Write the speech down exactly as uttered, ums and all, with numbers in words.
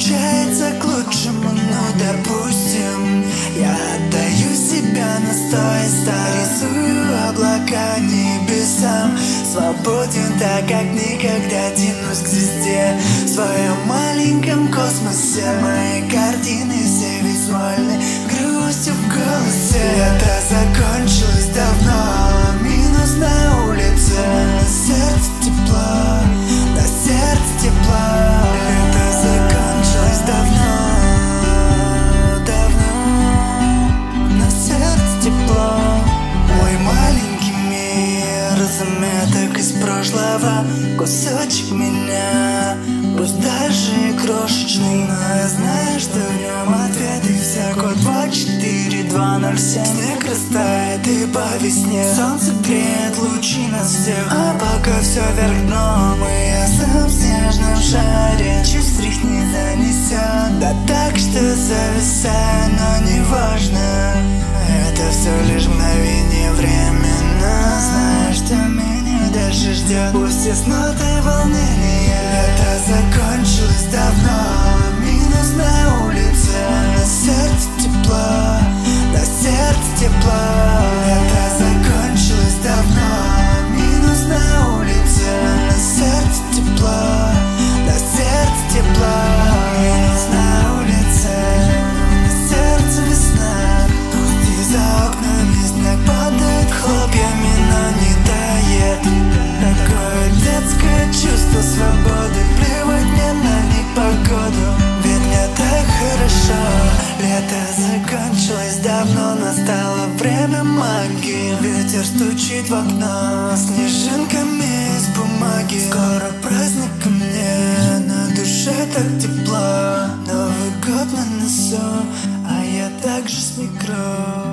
случается к лучшему, ну допустим. Я отдаю себя на сто, рисую облака небесам. Свободен так, как никогда, тянусь к звезде. В своем маленьком космосе мои картины все визуальны, грустью в голосе. Это закончилось давно, минус на улице, на сердце тепло, на сердце тепло. Это закончилось давно, давно, на сердце тепло. Мой маленький мир заметок из прошлого, кусочек меня, пусть даже и крошечный, но я знаю, что в нем ответы все. Код два четыре два ноль семь. Снег растает и по весне солнце греет лучи нас всех. А пока все вверх дном, и я сам в снежном шаре, чуть стряхни занесет. Да так что зависаю, но не важно, это все лишь мгновение временно. Знаю, что меня дальше ждет, пусть и ноты волнения. Это закончилось давно, минус на улице, на сердце тепло, на сердце тепло. Это закончилось давно, минус на улице, на сердце тепло, на сердце тепло. Минус на улице, на сердце весна. Пусть и за окнами снег падает хлопьями, но не тает. Такое детское чувство свободы, плевать мне на непогоду, ведь мне так хорошо. Лето закончилось давно, настало время магии. Ветер стучит в окно снежинками из бумаги. Скоро праздник ко мне, на душе так тепло. Новый год на носу, а я также с микро.